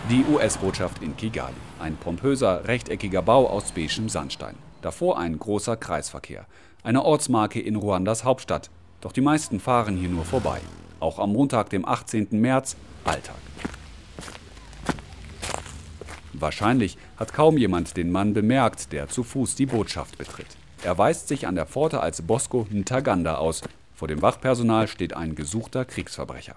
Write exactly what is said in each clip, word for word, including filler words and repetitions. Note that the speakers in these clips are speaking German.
Die U S-Botschaft in Kigali. Ein pompöser, rechteckiger Bau aus beigem Sandstein. Davor ein großer Kreisverkehr. Eine Ortsmarke in Ruandas Hauptstadt. Doch die meisten fahren hier nur vorbei. Auch am Montag, dem achtzehnten März, Alltag. Wahrscheinlich hat kaum jemand den Mann bemerkt, der zu Fuß die Botschaft betritt. Er weist sich an der Pforte als Bosco Ntaganda aus. Vor dem Wachpersonal steht ein gesuchter Kriegsverbrecher.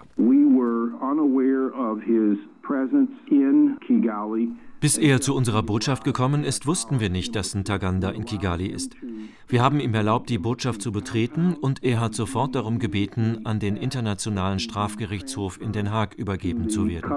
Bis er zu unserer Botschaft gekommen ist, wussten wir nicht, dass Ntaganda in Kigali ist. Wir haben ihm erlaubt, die Botschaft zu betreten, und er hat sofort darum gebeten, an den Internationalen Strafgerichtshof in Den Haag übergeben zu werden.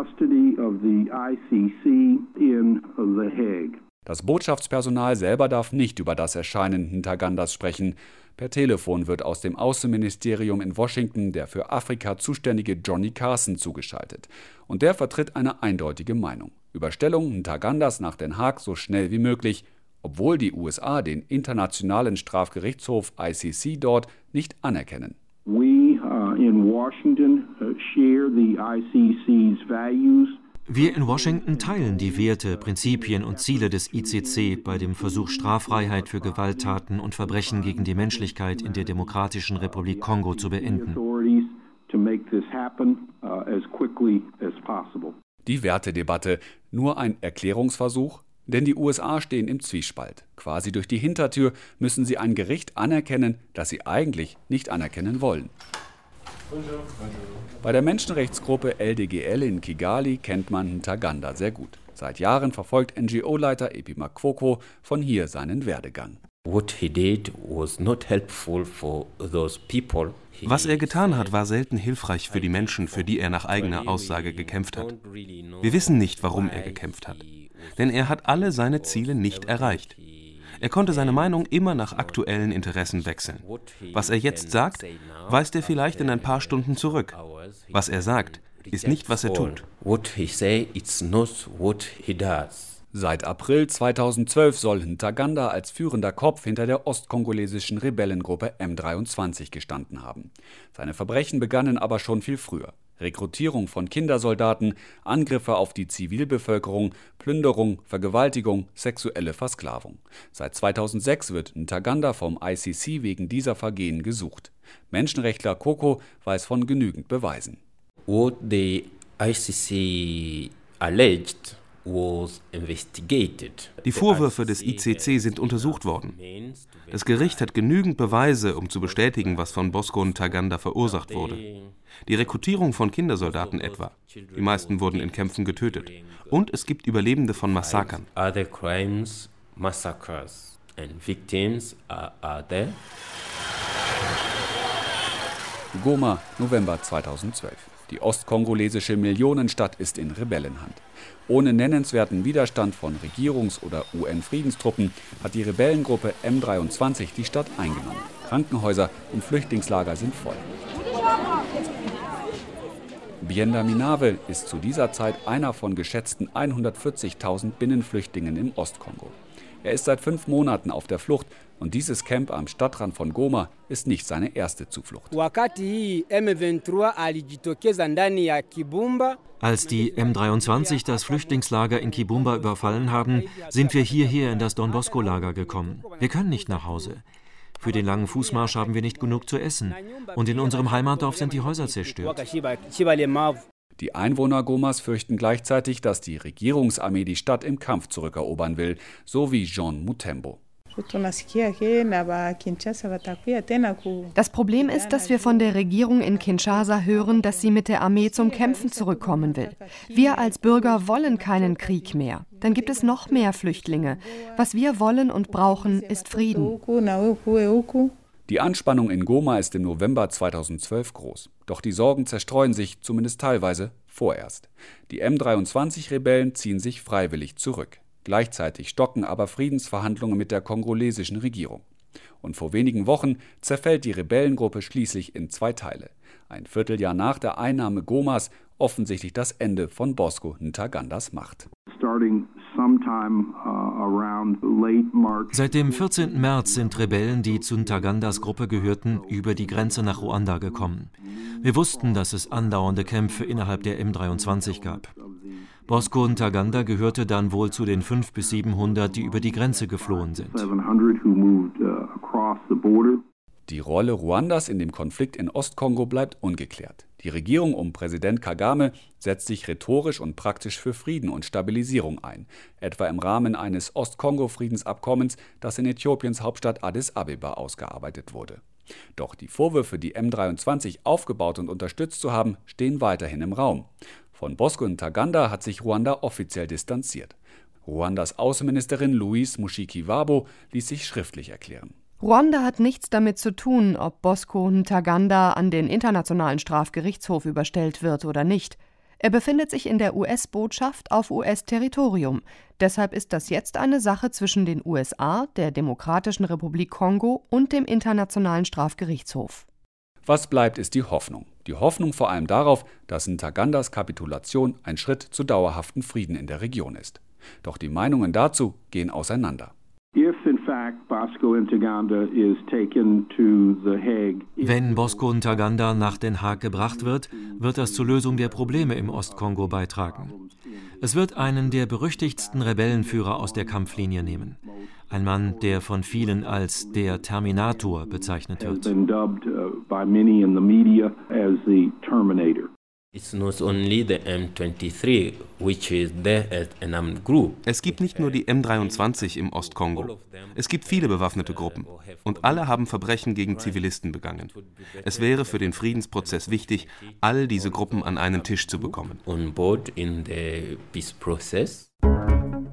Das Botschaftspersonal selber darf nicht über das Erscheinen Ntagandas sprechen. Per Telefon wird aus dem Außenministerium in Washington der für Afrika zuständige Johnny Carson zugeschaltet. Und der vertritt eine eindeutige Meinung. Überstellung Ntagandas nach Den Haag so schnell wie möglich, obwohl die U S A den Internationalen Strafgerichtshof I C C dort nicht anerkennen. We uh, in Washington uh, share the I C C's values. Wir in Washington teilen die Werte, Prinzipien und Ziele des I C C bei dem Versuch, Straffreiheit für Gewalttaten und Verbrechen gegen die Menschlichkeit in der Demokratischen Republik Kongo zu beenden. Die Wertedebatte, nur ein Erklärungsversuch? Denn die U S A stehen im Zwiespalt. Quasi durch die Hintertür müssen sie ein Gericht anerkennen, das sie eigentlich nicht anerkennen wollen. Bei der Menschenrechtsgruppe L D G L in Kigali kennt man Ntaganda sehr gut. Seit Jahren verfolgt N G O-Leiter Epi Makwoko von hier seinen Werdegang. Was er getan hat, war selten hilfreich für die Menschen, für die er nach eigener Aussage gekämpft hat. Wir wissen nicht, warum er gekämpft hat. Denn er hat alle seine Ziele nicht erreicht. Er konnte seine Meinung immer nach aktuellen Interessen wechseln. Was er jetzt sagt, weist er vielleicht in ein paar Stunden zurück. Was er sagt, ist nicht, was er tut. Seit April zweitausendzwölf soll Ntaganda als führender Kopf hinter der ostkongolesischen Rebellengruppe M dreiundzwanzig gestanden haben. Seine Verbrechen begannen aber schon viel früher. Rekrutierung von Kindersoldaten, Angriffe auf die Zivilbevölkerung, Plünderung, Vergewaltigung, sexuelle Versklavung. Seit zweitausendsechs wird Ntaganda vom I C C wegen dieser Vergehen gesucht. Menschenrechtler Koko weiß von genügend Beweisen. What the I C C alleged was investigated. Die Vorwürfe des I C C sind untersucht worden. Das Gericht hat genügend Beweise, um zu bestätigen, was von Bosco Ntaganda verursacht wurde. Die Rekrutierung von Kindersoldaten etwa. Die meisten wurden in Kämpfen getötet. Und es gibt Überlebende von Massakern. Other crimes, massacres and victims are, are there. Goma, November zweitausendzwölf. Die ostkongolesische Millionenstadt ist in Rebellenhand. Ohne nennenswerten Widerstand von Regierungs- oder U N-Friedenstruppen hat die Rebellengruppe M dreiundzwanzig die Stadt eingenommen. Krankenhäuser und Flüchtlingslager sind voll. Bienda Minave ist zu dieser Zeit einer von geschätzten hundertvierzigtausend Binnenflüchtlingen im Ostkongo. Er ist seit fünf Monaten auf der Flucht und dieses Camp am Stadtrand von Goma ist nicht seine erste Zuflucht. Als die M dreiundzwanzig das Flüchtlingslager in Kibumba überfallen haben, sind wir hierher in das Don Bosco-Lager gekommen. Wir können nicht nach Hause. Für den langen Fußmarsch haben wir nicht genug zu essen. Und in unserem Heimatdorf sind die Häuser zerstört. Die Einwohner Gomas fürchten gleichzeitig, dass die Regierungsarmee die Stadt im Kampf zurückerobern will, so wie Jean Mutembo. Das Problem ist, dass wir von der Regierung in Kinshasa hören, dass sie mit der Armee zum Kämpfen zurückkommen will. Wir als Bürger wollen keinen Krieg mehr. Dann gibt es noch mehr Flüchtlinge. Was wir wollen und brauchen, ist Frieden. Die Anspannung in Goma ist im November zweitausendzwölf groß. Doch die Sorgen zerstreuen sich, zumindest teilweise, vorerst. Die M dreiundzwanzig-Rebellen ziehen sich freiwillig zurück. Gleichzeitig stocken aber Friedensverhandlungen mit der kongolesischen Regierung. Und vor wenigen Wochen zerfällt die Rebellengruppe schließlich in zwei Teile. Ein Vierteljahr nach der Einnahme Gomas offensichtlich das Ende von Bosco Ntagandas Macht. Seit dem vierzehnten März sind Rebellen, die zu Ntagandas Gruppe gehörten, über die Grenze nach Ruanda gekommen. Wir wussten, dass es andauernde Kämpfe innerhalb der M dreiundzwanzig gab. Bosco Ntaganda gehörte dann wohl zu den fünfhundert bis siebenhundert, die über die Grenze geflohen sind. Die Rolle Ruandas in dem Konflikt in Ostkongo bleibt ungeklärt. Die Regierung um Präsident Kagame setzt sich rhetorisch und praktisch für Frieden und Stabilisierung ein, etwa im Rahmen eines Ostkongo-Friedensabkommens, das in Äthiopiens Hauptstadt Addis Abeba ausgearbeitet wurde. Doch die Vorwürfe, die M dreiundzwanzig aufgebaut und unterstützt zu haben, stehen weiterhin im Raum. Von Bosco Ntaganda hat sich Ruanda offiziell distanziert. Ruandas Außenministerin Louise Mushikiwabo ließ sich schriftlich erklären. Ruanda hat nichts damit zu tun, ob Bosco Ntaganda an den Internationalen Strafgerichtshof überstellt wird oder nicht. Er befindet sich in der U S-Botschaft auf U S-Territorium. Deshalb ist das jetzt eine Sache zwischen den U S A, der Demokratischen Republik Kongo und dem Internationalen Strafgerichtshof. Was bleibt, ist die Hoffnung. Die Hoffnung vor allem darauf, dass Ntagandas Kapitulation ein Schritt zu dauerhaften Frieden in der Region ist. Doch die Meinungen dazu gehen auseinander. Wenn Bosco Ntaganda nach Den Haag gebracht wird, wird das zur Lösung der Probleme im Ostkongo beitragen. Es wird einen der berüchtigtsten Rebellenführer aus der Kampflinie nehmen. Ein Mann, der von vielen als der Terminator bezeichnet wird. It's not only the M twenty-three, which is there as an armed group. Es gibt nicht nur die M dreiundzwanzig im Ostkongo. Es gibt viele bewaffnete Gruppen. Und alle haben Verbrechen gegen Zivilisten begangen. Es wäre für den Friedensprozess wichtig, all diese Gruppen an einen Tisch zu bekommen. On board in the peace process.